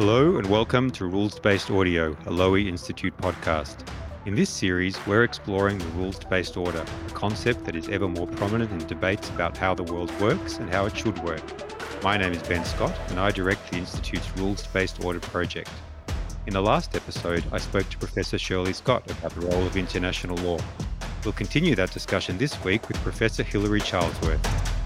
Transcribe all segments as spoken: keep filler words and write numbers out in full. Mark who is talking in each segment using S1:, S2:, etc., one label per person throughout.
S1: Hello and welcome to Rules-Based Audio, a Lowy Institute podcast. In this series, we're exploring the rules-based order, a concept that is ever more prominent in debates about how the world works and how it should work. My name is Ben Scott, and I direct the Institute's Rules-Based Order project. In the last episode, I spoke to Professor Shirley Scott about the role of international law. We'll continue that discussion this week with Professor Hilary Charlesworth.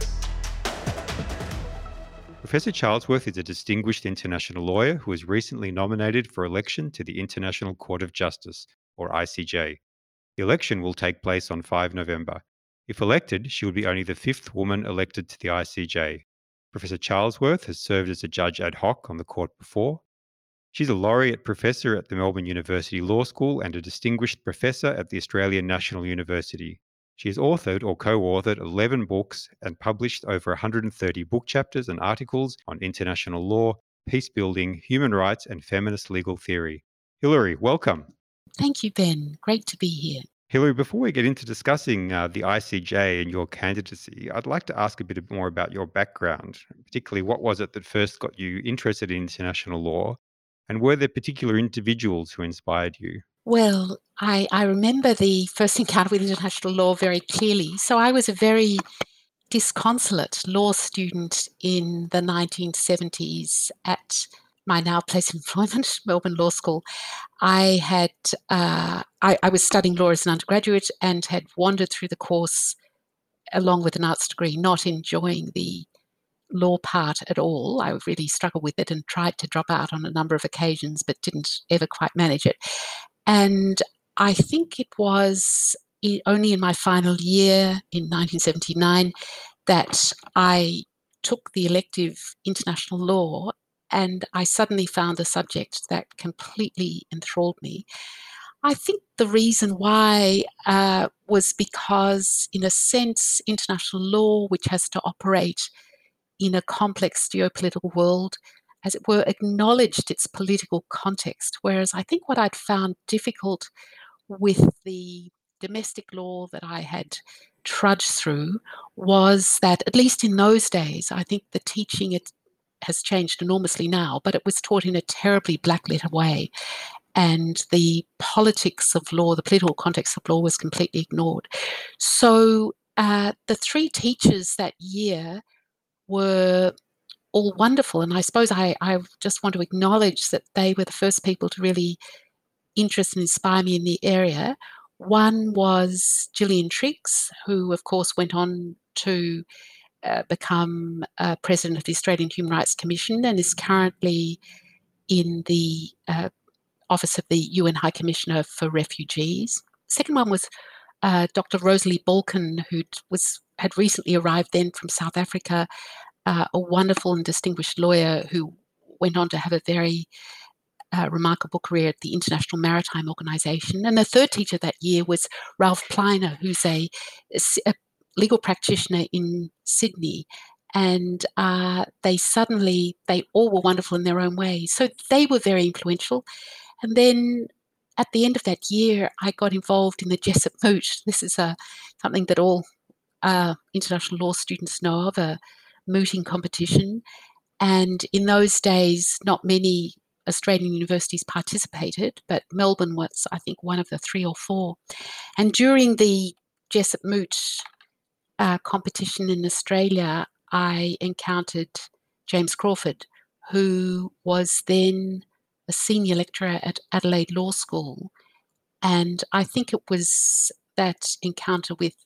S1: Professor Charlesworth is a distinguished international lawyer who was recently nominated for election to the International Court of Justice, or I C J. The election will take place on the fifth of November. If elected, she will be only the fifth woman elected to the I C J. Professor Charlesworth has served as a judge ad hoc on the court before. She's a laureate professor at the Melbourne University Law School and a distinguished professor at the Australian National University. She has authored or co-authored eleven books and published over one hundred thirty book chapters and articles on international law, peace building, human rights, and feminist legal theory. Hilary, welcome.
S2: Thank you, Ben. Great to be here.
S1: Hilary, before we get into discussing uh, the I C J and your candidacy, I'd like to ask a bit more about your background, particularly what was it that first got you interested in international law, and were there particular individuals who inspired you?
S2: Well, I, I remember the first encounter with international law very clearly. So I was a very disconsolate law student in the nineteen seventies at my now place of employment, Melbourne Law School. I had uh, I, I was studying law as an undergraduate and had wandered through the course along with an arts degree, not enjoying the law part at all. I really struggled with it and tried to drop out on a number of occasions, but didn't ever quite manage it. And I think it was only in my final year in nineteen seventy-nine that I took the elective international law, and I suddenly found a subject that completely enthralled me. I think the reason why uh, was because, in a sense, international law, which has to operate in a complex geopolitical world, as it were, acknowledged its political context, whereas I think what I'd found difficult with the domestic law that I had trudged through was that, at least in those days, I think the teaching it has changed enormously now, but it was taught in a terribly black-letter way, and the politics of law, the political context of law, was completely ignored. So uh, the three teachers that year were all wonderful. And I suppose I, I just want to acknowledge that they were the first people to really interest and inspire me in the area. One was Gillian Triggs, who, of course, went on to uh, become uh, president of the Australian Human Rights Commission and is currently in the uh, office of the U N High Commissioner for Refugees. Second one was uh, Doctor Rosalie Balkan, who was had recently arrived then from South Africa, Uh, a wonderful and distinguished lawyer who went on to have a very uh, remarkable career at the International Maritime Organization. And the third teacher that year was Ralph Pleiner, who's a, a legal practitioner in Sydney. And uh, they suddenly, they all were wonderful in their own way. So they were very influential. And then at the end of that year, I got involved in the Jessup Moot. This is a, something that all uh, international law students know of, a mooting competition, and in those days not many Australian universities participated, but Melbourne was, I think, one of the three or four. And during the Jessup Moot uh, competition in Australia, I encountered James Crawford, who was then a senior lecturer at Adelaide Law School, and I think it was that encounter with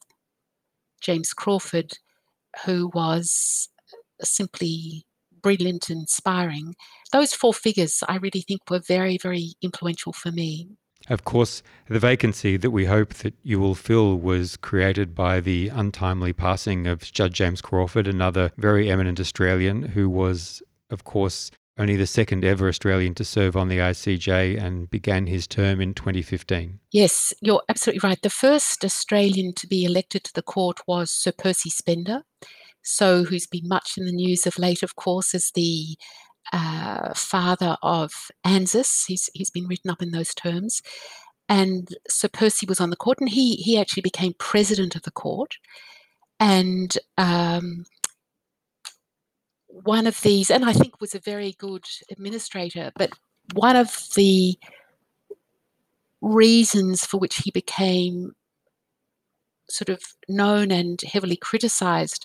S2: James Crawford, who was simply brilliant and inspiring. Those four figures, I really think, were very, very influential for me.
S1: Of course, the vacancy that we hope that you will fill was created by the untimely passing of Judge James Crawford, another very eminent Australian who was, of course, only the second ever Australian to serve on the I C J and began his term in twenty fifteen.
S2: Yes, you're absolutely right. The first Australian to be elected to the court was Sir Percy Spender, so who's been much in the news of late, of course, as the uh, father of ANZUS. He's, he's been written up in those terms. And Sir Percy was on the court, and he, he actually became president of the court. And um, one of these, and I think was a very good administrator, but one of the reasons for which he became sort of known and heavily criticised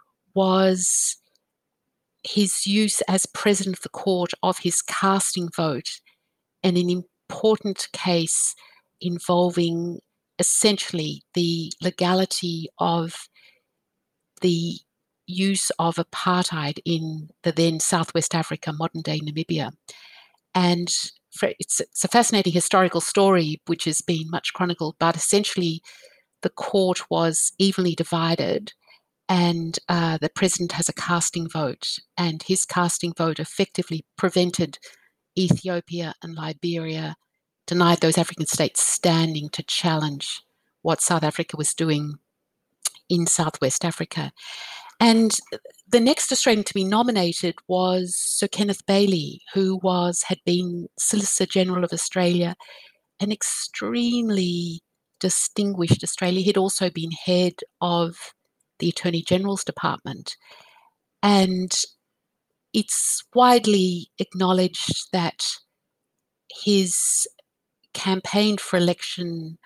S2: was his use as president of the court of his casting vote in an important case involving essentially the legality of the use of apartheid in the then Southwest Africa, modern-day Namibia. And for, it's, it's a fascinating historical story which has been much chronicled, but essentially the court was evenly divided, and uh, the president has a casting vote, and his casting vote effectively prevented Ethiopia and Liberia, denied those African states standing to challenge what South Africa was doing in Southwest Africa. And the next Australian to be nominated was Sir Kenneth Bailey, who was had been Solicitor General of Australia, an extremely distinguished Australian. He'd also been head of the Attorney General's Department. And it's widely acknowledged that his campaign for election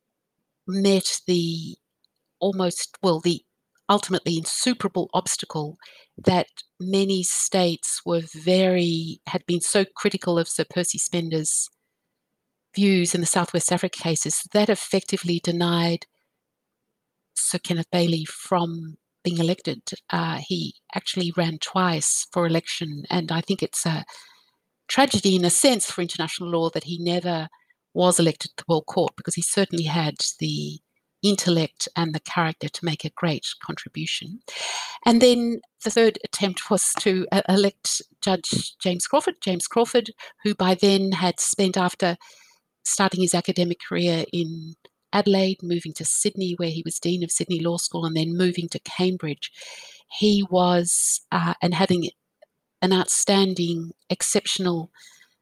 S2: met the almost, well, the ultimately insuperable obstacle that many states were very, had been so critical of Sir Percy Spender's views in the Southwest Africa cases that effectively denied Sir Kenneth Bailey from being elected. Uh, he actually ran twice for election, and I think it's a tragedy in a sense for international law that he never was elected to the World Court, because he certainly had the intellect and the character to make a great contribution. And then the third attempt was to uh, elect Judge James Crawford, James Crawford, who by then had spent, after starting his academic career in Adelaide, moving to Sydney, where he was Dean of Sydney Law School, and then moving to Cambridge. He was, uh, and having an outstanding, exceptional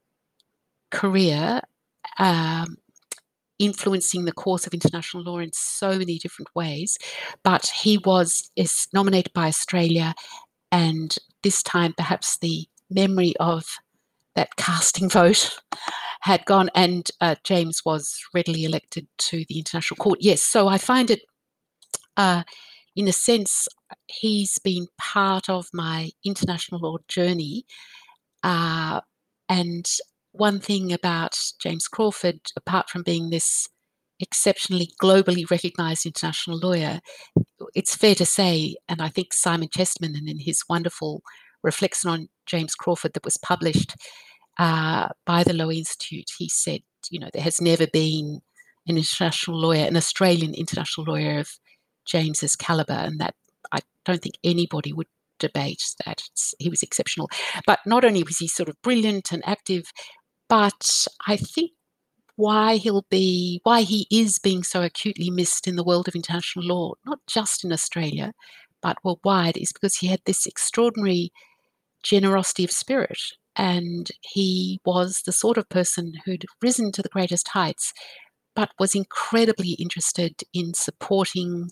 S2: career, um, influencing the course of international law in so many different ways. But he was is nominated by Australia, and this time perhaps the memory of that casting vote had gone, and uh, James was readily elected to the International Court. Yes, so I find it, uh, in a sense, he's been part of my international law journey. Uh, and one thing about James Crawford, apart from being this exceptionally globally recognised international lawyer, it's fair to say, and I think Simon Chesterman, and in his wonderful reflection on James Crawford that was published uh, by the Lowy Institute, he said, you know, there has never been an international lawyer, an Australian international lawyer of James's calibre, and that I don't think anybody would debate that. It's, he was exceptional. But not only was he sort of brilliant and active, but I think why he'll be, why he is being so acutely missed in the world of international law, not just in Australia, but worldwide, is because he had this extraordinary generosity of spirit. And he was the sort of person who'd risen to the greatest heights, but was incredibly interested in supporting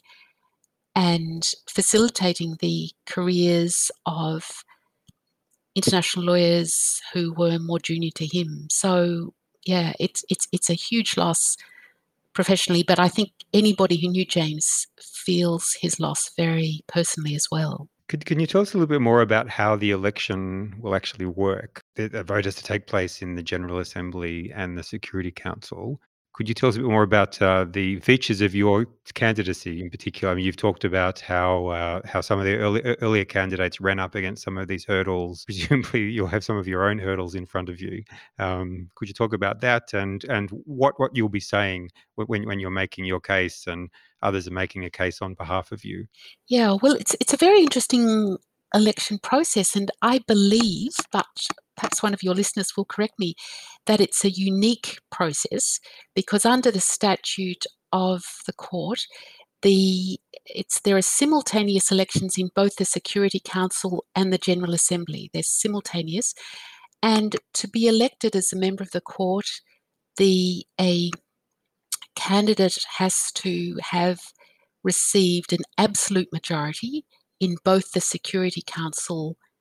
S2: and facilitating the careers of international lawyers who were more junior to him. So yeah, it's it's it's a huge loss professionally, but I think anybody who knew James feels his loss very personally as well.
S1: Could, can you tell us a little bit more about how the election will actually work? The, the vote is to take place in the General Assembly and the Security Council. Could you tell us a bit more about uh, the features of your candidacy in particular? I mean, you've talked about how uh, how some of the early, earlier candidates ran up against some of these hurdles. Presumably, you'll have some of your own hurdles in front of you. Um, could you talk about that and and what, what you'll be saying when when you're making your case and others are making a case on behalf of you?
S2: Yeah, well, it's it's a very interesting election process, and I believe, but perhaps one of your listeners will correct me, that it's a unique process because under the statute of the court, the it's there are simultaneous elections in both the Security Council and the General Assembly. They're simultaneous, and to be elected as a member of the court, the a candidate has to have received an absolute majority in both the Security Council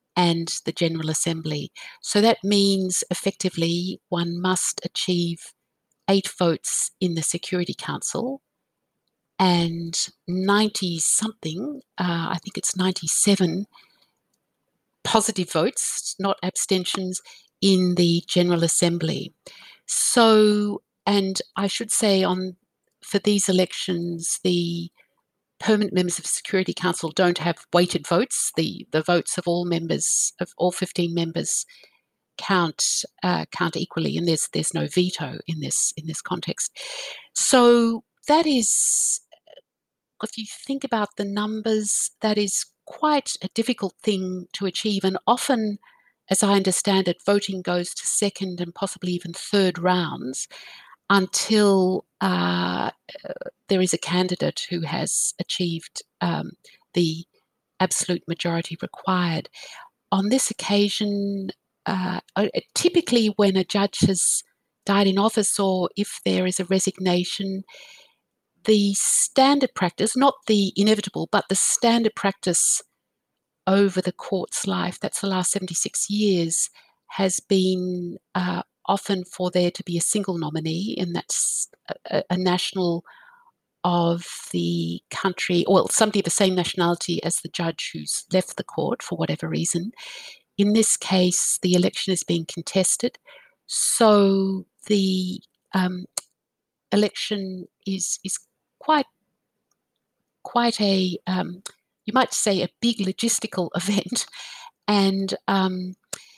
S2: and the General Assembly. So that means effectively one must achieve eight votes in the Security Council and ninety something, uh, I think it's ninety-seven positive votes, not abstentions, in the General Assembly. So, and I should say on for these elections, the permanent members of the Security Council don't have weighted votes. The the votes of all members, of all fifteen members, count uh, count equally, and there's there's no veto in this in this context. So that is, if you think about the numbers, that is quite a difficult thing to achieve, and often, as I understand it, voting goes to second and possibly even third rounds until uh, there is a candidate who has achieved um, the absolute majority required. On this occasion, uh, typically when a judge has died in office or if there is a resignation, the standard practice, not the inevitable, but the standard practice over the court's life, that's the last seventy-six years, has been uh, often for there to be a single nominee, and that's a, a national of the country, well, somebody of the same nationality as the judge who's left the court for whatever reason. In this case, the election is being contested, so the um, election is is quite quite a um, you might say a big logistical event, and um,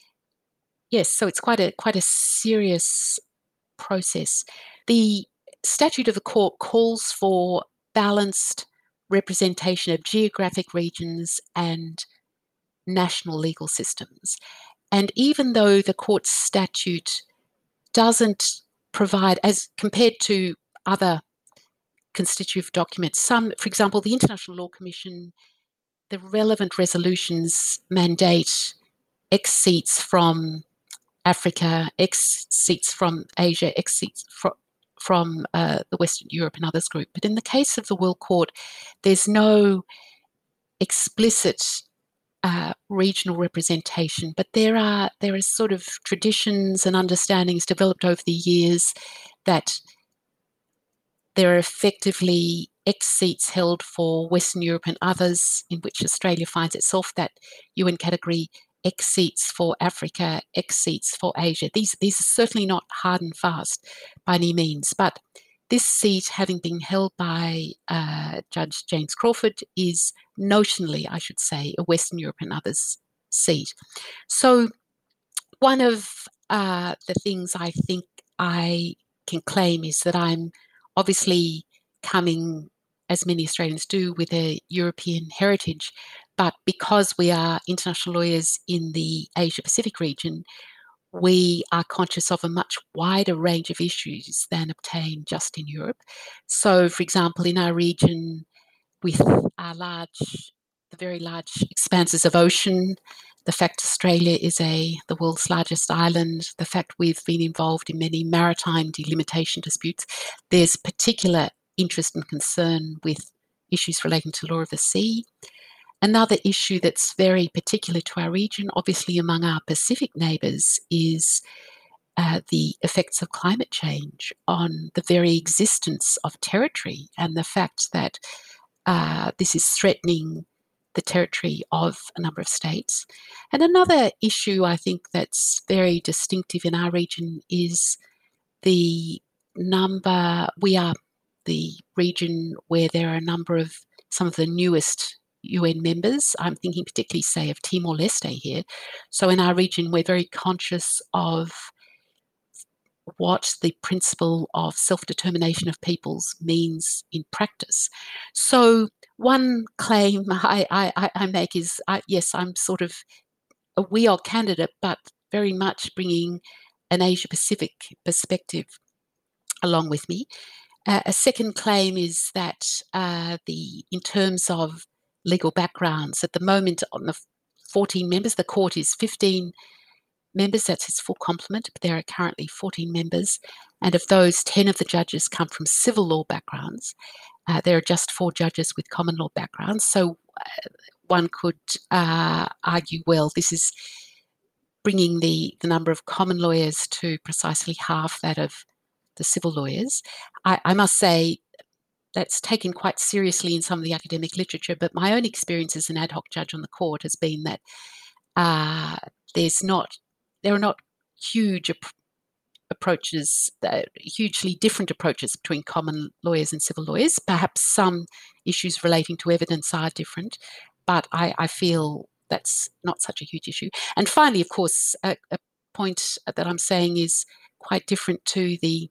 S2: yes, so it's quite a quite a serious process. The statute of the court calls for balanced representation of geographic regions and national legal systems. And even though the court statute doesn't provide, as compared to other constitutive documents, some, for example, the International Law Commission, the relevant resolutions mandate X seats from Africa, X seats from Asia, X seats from, from uh, the Western Europe and others group. But in the case of the World Court, there's no explicit uh, regional representation, but there are there is sort of traditions and understandings developed over the years that there are effectively X seats held for Western Europe and others, in which Australia finds itself, that U N category, X seats for Africa, X seats for Asia. These, these are certainly not hard and fast by any means, but this seat, having been held by uh, Judge James Crawford, is notionally, I should say, a Western Europe and others seat. So one of uh, the things I think I can claim is that I'm obviously coming, as many Australians do, with a European heritage, but because we are international lawyers in the Asia-Pacific region, we are conscious of a much wider range of issues than obtained just in Europe. So, for example, in our region, with our large, the very large expanses of ocean, the fact Australia is a the world's largest island, the fact we've been involved in many maritime delimitation disputes, there's particular interest and concern with issues relating to law of the sea. Another issue that's very particular to our region, obviously among our Pacific neighbours, is uh, the effects of climate change on the very existence of territory, and the fact that uh, this is threatening the territory of a number of states. And another issue I think that's very distinctive in our region is the number, we are the region where there are a number of some of the newest U N members. I'm thinking particularly, say, of Timor-Leste here. So in our region, we're very conscious of what the principle of self-determination of peoples means in practice. So one claim I, I, I make is, I, yes, I'm sort of a we are candidate, but very much bringing an Asia-Pacific perspective along with me. Uh, a second claim is that uh, the in terms of legal backgrounds, at the moment on the fourteen members, the court is fifteen members, that's its full complement, but there are currently fourteen members, and of those, ten of the judges come from civil law backgrounds. Uh, there are just four judges with common law backgrounds. So uh, one could uh, argue, well, this is bringing the, the number of common lawyers to precisely half that of the civil lawyers. I, I must say that's taken quite seriously in some of the academic literature, but my own experience as an ad hoc judge on the court has been that uh, there's not, there are not huge ap- approaches, uh, hugely different approaches between common lawyers and civil lawyers. Perhaps some issues relating to evidence are different, but I, I feel that's not such a huge issue. And finally, of course, a, a point that I'm saying is quite different to the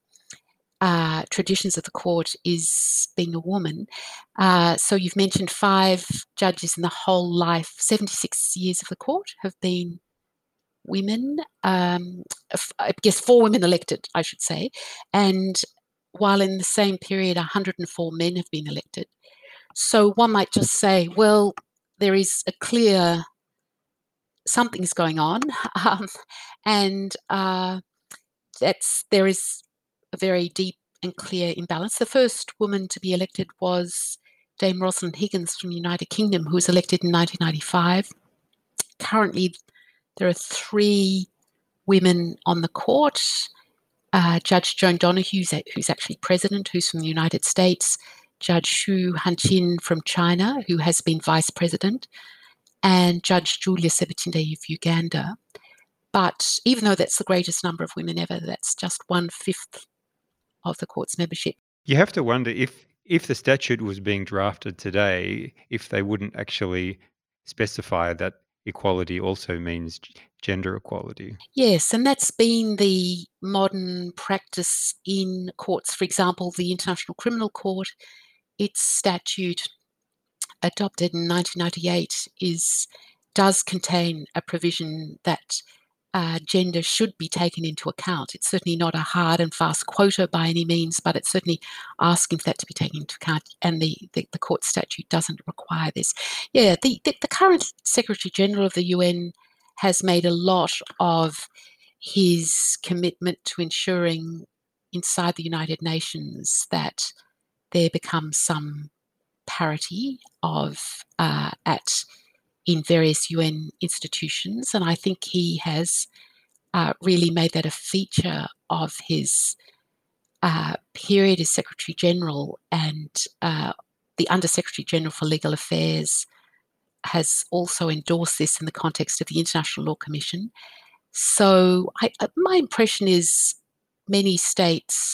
S2: uh, traditions of the court is being a woman. Uh, so you've mentioned five judges in the whole life, seventy-six years of the court have been women. Um, I guess four women elected, I should say. And while in the same period, one hundred four men have been elected. So one might just say, well, there is a clear something's going on, um, and uh, that's there is a very deep and clear imbalance. The first woman to be elected was Dame Rosalind Higgins from the United Kingdom, who was elected in nineteen ninety-five. Currently, there are three women on the court. Uh, Judge Joan Donoghue, who's actually president, who's from the United States. Judge Xu Hanqin from China, who has been vice president. And Judge Julia Sebutinde of Uganda. But even though that's the greatest number of women ever, that's just one-fifth of the court's membership.
S1: You have to wonder if if the statute was being drafted today, if they wouldn't actually specify that equality also means g- gender equality.
S2: Yes, and that's been the modern practice in courts. For example, the International Criminal Court, its statute adopted in nineteen ninety-eight is does contain a provision that uh, gender should be taken into account. It's certainly not a hard and fast quota by any means, but it's certainly asking for that to be taken into account, and the, the, the court statute doesn't require this. Yeah, the, the, the current Secretary General of the U N has made a lot of his commitment to ensuring inside the United Nations that there becomes some parity of uh, at in various U N institutions, and I think he has uh, really made that a feature of his uh, period as Secretary General, and uh, the Under Secretary General for Legal Affairs has also endorsed this in the context of the International Law Commission. So I, uh, my impression is many states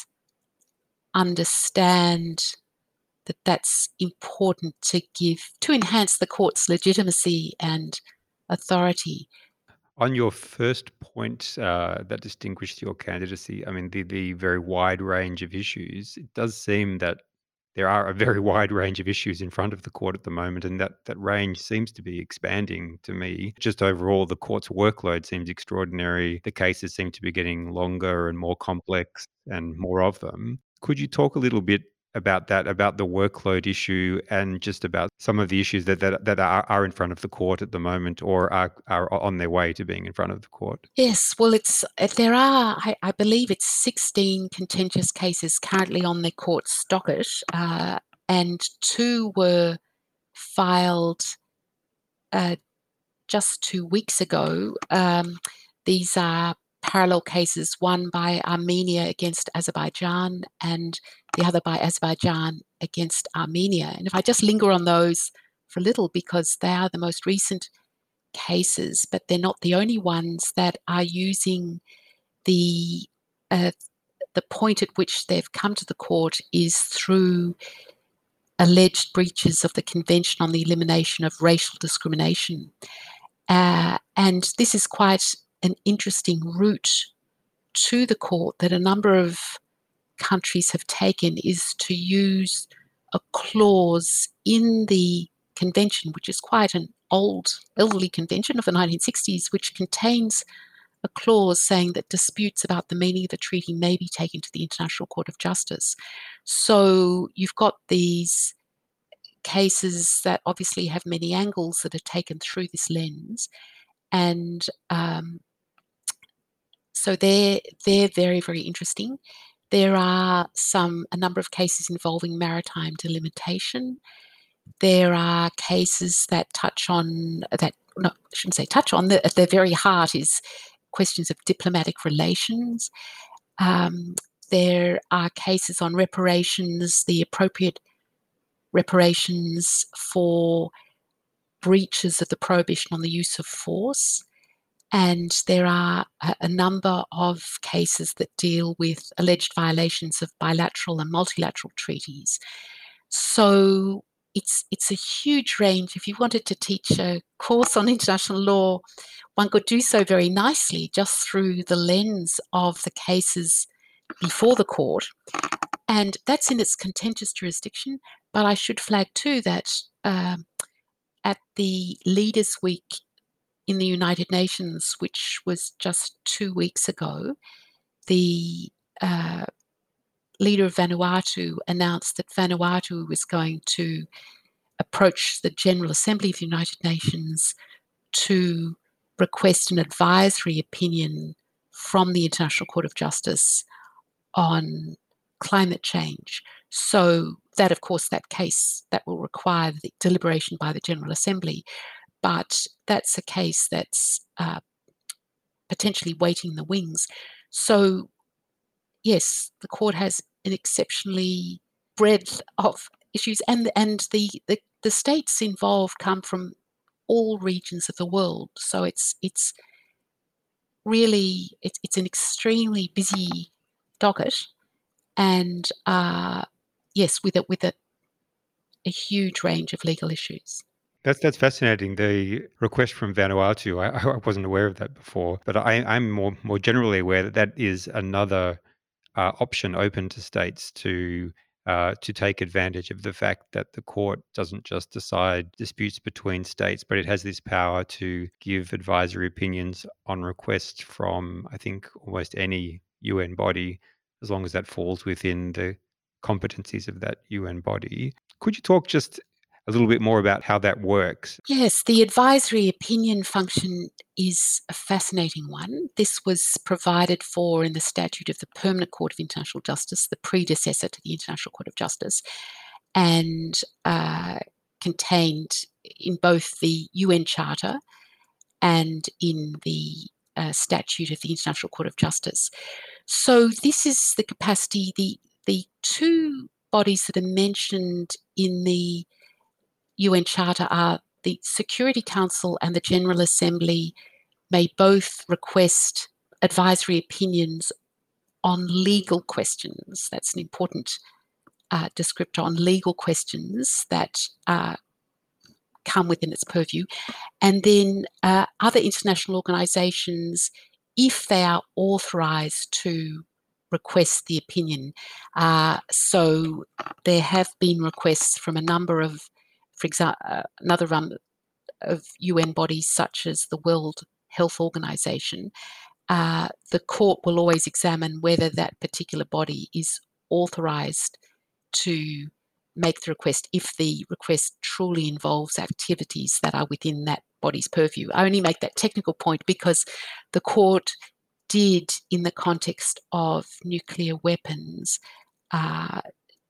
S2: understand that that's important to give, to enhance the court's legitimacy and authority.
S1: On your first point uh, that distinguished your candidacy, I mean, the, the very wide range of issues, it does seem that there are a very wide range of issues in front of the court at the moment, and that, that range seems to be expanding to me. Just overall, the court's workload seems extraordinary. The cases seem to be getting longer and more complex and more of them. Could you talk a little bit about that, about the workload issue, and just about some of the issues that that, that are, are in front of the court at the moment, or are, are on their way to being in front of the court?
S2: Yes, well, it's uh, there are, I, I believe it's sixteen contentious cases currently on the court's docket, uh, and two were filed uh, just two weeks ago. Um, these are parallel cases, one by Armenia against Azerbaijan and the other by Azerbaijan against Armenia. And if I just linger on those for a little, because they are the most recent cases, but they're not the only ones that are using the uh, the point at which they've come to the court is through alleged breaches of the Convention on the Elimination of Racial Discrimination. Uh, and this is quite an interesting route to the court that a number of countries have taken, is to use a clause in the convention, which is quite an old, elderly convention of the nineteen sixties, which contains a clause saying that disputes about the meaning of the treaty may be taken to the International Court of Justice. So you've got these cases that obviously have many angles that are taken through this lens, and um, so they're they're very, very interesting. There are some a number of cases involving maritime delimitation. There are cases that touch on, that, no, I shouldn't say touch on, the, at their very heart is questions of diplomatic relations. Um, there are cases on reparations, the appropriate reparations for breaches of the prohibition on the use of force. And there are a, a number of cases that deal with alleged violations of bilateral and multilateral treaties. So it's it's a huge range. If you wanted to teach a course on international law, one could do so very nicely just through the lens of the cases before the court. And that's in its contentious jurisdiction. But I should flag too that um, at the Leaders' Week in the United Nations, which was just two weeks ago, the uh, leader of Vanuatu announced that Vanuatu was going to approach the General Assembly of the United Nations to request an advisory opinion from the International Court of Justice on climate change. So that, of course, that case, that will require the deliberation by the General Assembly, but that's a case that's uh, potentially waiting in the wings. So yes, the court has an exceptionally breadth of issues, and and the, the, the states involved come from all regions of the world. So it's it's really it's it's an extremely busy docket, and uh, yes, with a with a, a huge range of legal issues.
S1: That's that's fascinating. The request from Vanuatu, I, I wasn't aware of that before, but I, I'm more more generally aware that that is another uh, option open to states to uh, to take advantage of the fact that the court doesn't just decide disputes between states, but it has this power to give advisory opinions on request from, I think, almost any U N body, as long as that falls within the competencies of that U N body. Could you talk just a little bit more about how that works?
S2: Yes, the advisory opinion function is a fascinating one. This was provided for in the statute of the Permanent Court of International Justice, the predecessor to the International Court of Justice, and uh, contained in both the U N Charter and in the uh, statute of the International Court of Justice. So this is the capacity, the, the two bodies that are mentioned in the U N Charter are the Security Council and the General Assembly may both request advisory opinions on legal questions. That's an important uh, descriptor on legal questions that uh, come within its purview. And then uh, other international organisations, if they are authorised to request the opinion. Uh, so there have been requests from a number of, for example, uh, another run of U N bodies such as the World Health Organization. Uh, the court will always examine whether that particular body is authorized to make the request if the request truly involves activities that are within that body's purview. I only make that technical point because the court did, in the context of nuclear weapons, uh,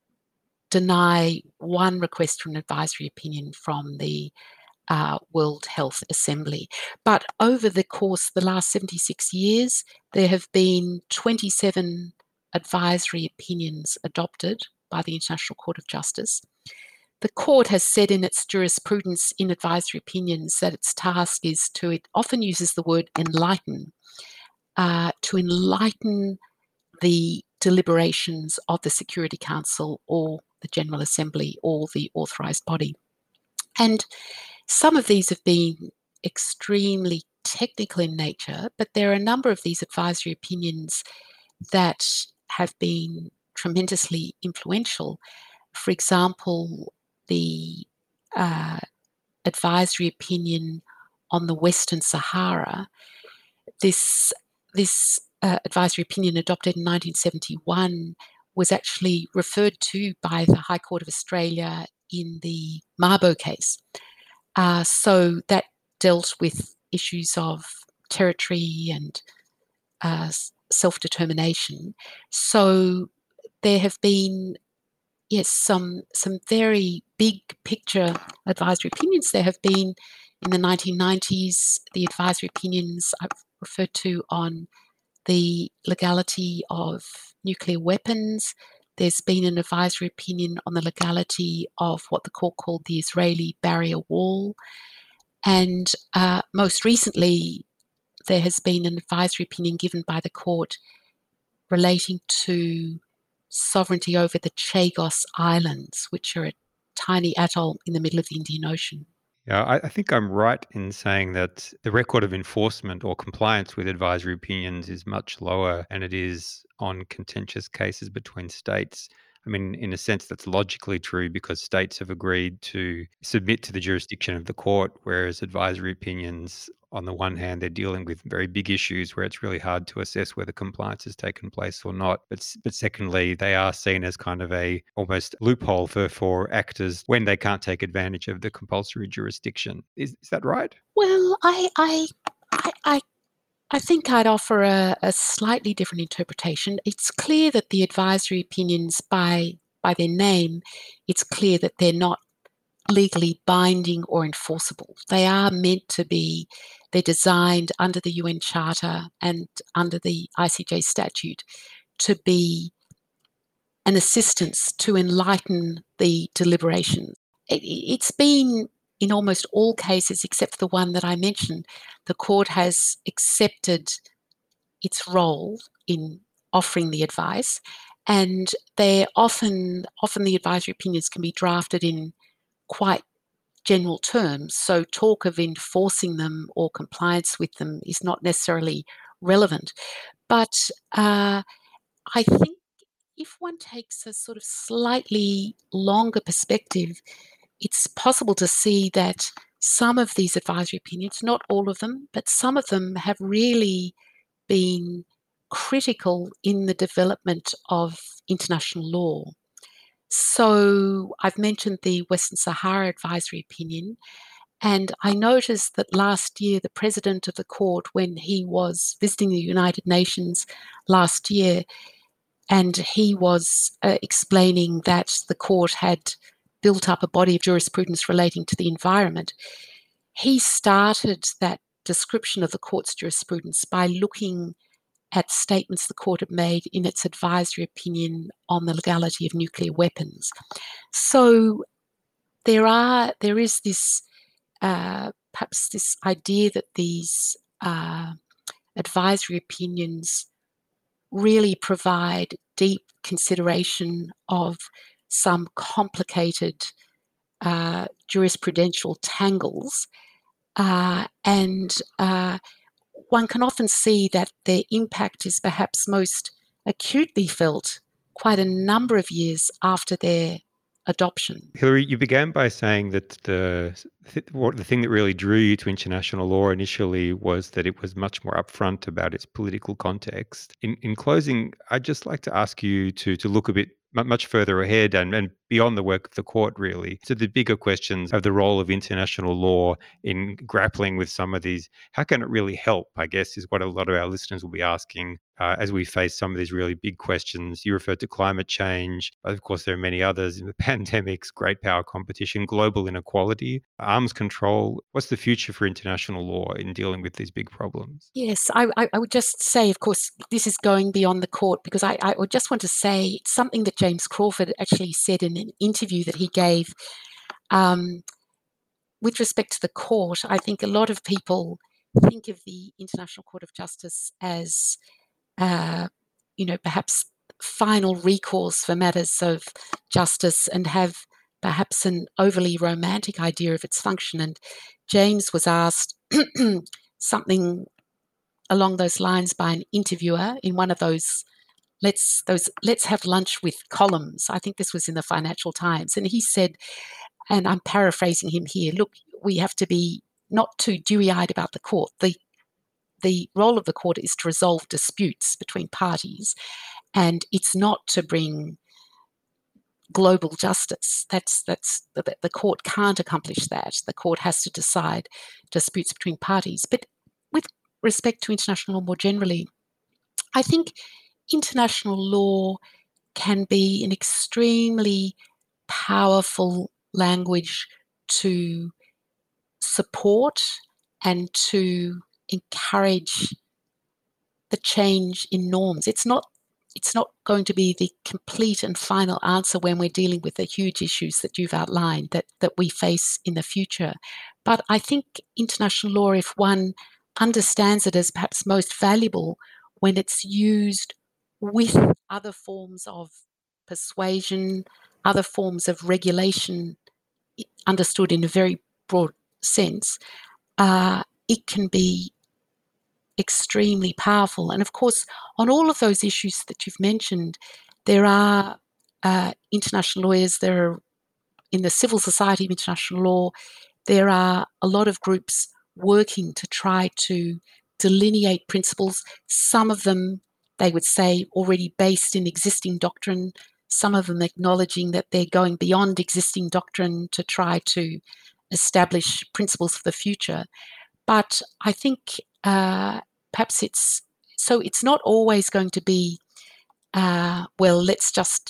S2: deny one request for an advisory opinion from the uh, World Health Assembly. But over the course of the last seventy-six years, there have been twenty-seven advisory opinions adopted by the International Court of Justice. The court has said in its jurisprudence in advisory opinions that its task is to, it often uses the word enlighten, uh, to enlighten the deliberations of the Security Council or the General Assembly or the authorised body. And some of these have been extremely technical in nature, but there are a number of these advisory opinions that have been tremendously influential. For example, the uh, advisory opinion on the Western Sahara. This, this uh, advisory opinion adopted in nineteen seventy-one was actually referred to by the High Court of Australia in the Mabo case. Uh, so that dealt with issues of territory and uh, self-determination. So there have been yes, some some very big picture advisory opinions. There have been in the nineteen nineties, the advisory opinions I've referred to on the legality of nuclear weapons. There's been an advisory opinion on the legality of what the court called the Israeli barrier wall. And uh, most recently, there has been an advisory opinion given by the court relating to sovereignty over the Chagos Islands, which are a tiny atoll in the middle of the Indian Ocean.
S1: Yeah, I, I think I'm right in saying that the record of enforcement or compliance with advisory opinions is much lower than it is on contentious cases between states. I mean, in a sense, that's logically true because states have agreed to submit to the jurisdiction of the court, whereas advisory opinions, on the one hand, they're dealing with very big issues where it's really hard to assess whether compliance has taken place or not. But, but secondly, they are seen as kind of a almost loophole for, for actors when they can't take advantage of the compulsory jurisdiction. Is, is that right?
S2: Well, I, I, I, I I think I'd offer a, a slightly different interpretation. It's clear that the advisory opinions, by by their name, it's clear that they're not legally binding or enforceable. They are meant to be, they're designed under the U N Charter and under the I C J statute to be an assistance to enlighten the deliberations. It, it's been in almost all cases, except for the one that I mentioned, the court has accepted its role in offering the advice, and they often, often the advisory opinions can be drafted in quite general terms. So talk of enforcing them or compliance with them is not necessarily relevant. But uh, I think if one takes a sort of slightly longer perspective, it's possible to see that some of these advisory opinions, not all of them, but some of them have really been critical in the development of international law. So I've mentioned the Western Sahara advisory opinion, and I noticed that last year the president of the court, when he was visiting the United Nations last year, and he was uh, explaining that the court had built up a body of jurisprudence relating to the environment, he started that description of the court's jurisprudence by looking at statements the court had made in its advisory opinion on the legality of nuclear weapons. So there are there is this uh, perhaps this idea that these uh, advisory opinions really provide deep consideration of some complicated uh, jurisprudential tangles, uh, and uh, one can often see that their impact is perhaps most acutely felt quite a number of years after their adoption.
S1: Hilary, you began by saying that the th- what, the thing that really drew you to international law initially was that it was much more upfront about its political context. In in closing, I'd just like to ask you to to look a bit mu- much further ahead and, and beyond the work of the court, really, to the bigger questions of the role of international law in grappling with some of these. How can it really help, I guess, is what a lot of our listeners will be asking uh, as we face some of these really big questions. You referred to climate change, but of course, there are many others: the pandemics, great power competition, global inequality, arms control. What's the future for international law in dealing with these big problems?
S2: Yes, I, I, I would just say, of course, this is going beyond the court, because I, I would just want to say something that James Crawford actually said in an interview that he gave. Um, with respect to the court, I think a lot of people think of the International Court of Justice as, uh, you know, perhaps final recourse for matters of justice, and have perhaps an overly romantic idea of its function. And James was asked something along those lines by an interviewer in one of those let's those let's have lunch with columns. I think this was in the Financial Times, and he said, and I'm paraphrasing him here, look, we have to be not too dewy-eyed about the court. The the role of the court is to resolve disputes between parties, and it's not to bring global justice. That's that's the, the court can't accomplish that. The court has to decide disputes between parties. But with respect to international law more generally, I think international law can be an extremely powerful language to support and to encourage the change in norms. It's not it's not going to be the complete and final answer when we're dealing with the huge issues that you've outlined that, that we face in the future. But I think international law, if one understands it as perhaps most valuable when it's used with other forms of persuasion, other forms of regulation, understood in a very broad sense, uh, it can be extremely powerful. And of course, on all of those issues that you've mentioned, there are uh, international lawyers, there are in the civil society of international law, there are a lot of groups working to try to delineate principles, some of them, they would say, already based in existing doctrine, some of them acknowledging that they're going beyond existing doctrine to try to establish principles for the future. But I think uh, perhaps it's, so it's not always going to be, uh, well, let's just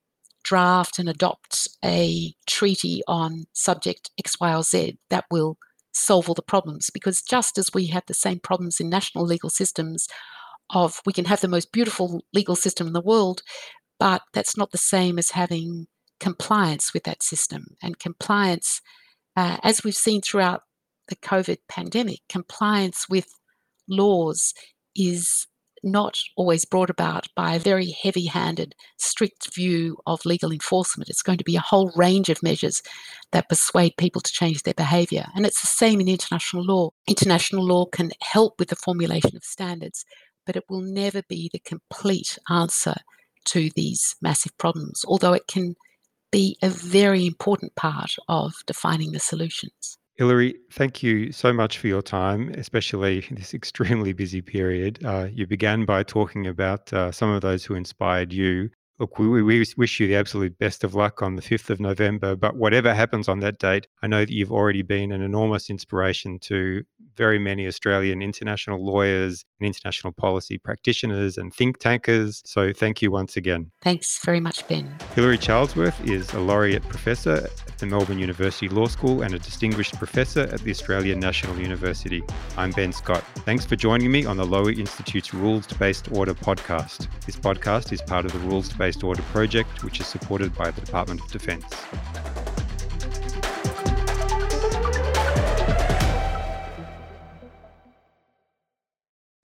S2: draft and adopt a treaty on subject X, Y, or Z that will solve all the problems. Because just as we have the same problems in national legal systems of we can have the most beautiful legal system in the world, but that's not the same as having compliance with that system. And compliance, uh, as we've seen throughout the COVID pandemic, compliance with laws is not always brought about by a very heavy-handed, strict view of legal enforcement. It's going to be a whole range of measures that persuade people to change their behaviour. And it's the same in international law. International law can help with the formulation of standards, but it will never be the complete answer to these massive problems, although it can be a very important part of defining the solutions.
S1: Hilary, thank you so much for your time, especially in this extremely busy period. Uh, you began by talking about uh, some of those who inspired you. Look, we, we wish you the absolute best of luck on the fifth of November, but whatever happens on that date, I know that you've already been an enormous inspiration to very many Australian international lawyers and international policy practitioners and think tankers. So thank you once again.
S2: Thanks very much, Ben.
S1: Hilary Charlesworth is a laureate professor at the Melbourne University Law School and a distinguished professor at the Australian National University. I'm Ben Scott. Thanks for joining me on the Lowy Institute's Rules-Based Order podcast. This podcast is part of the Rules-Based Order project, which is supported by the Department of Defence.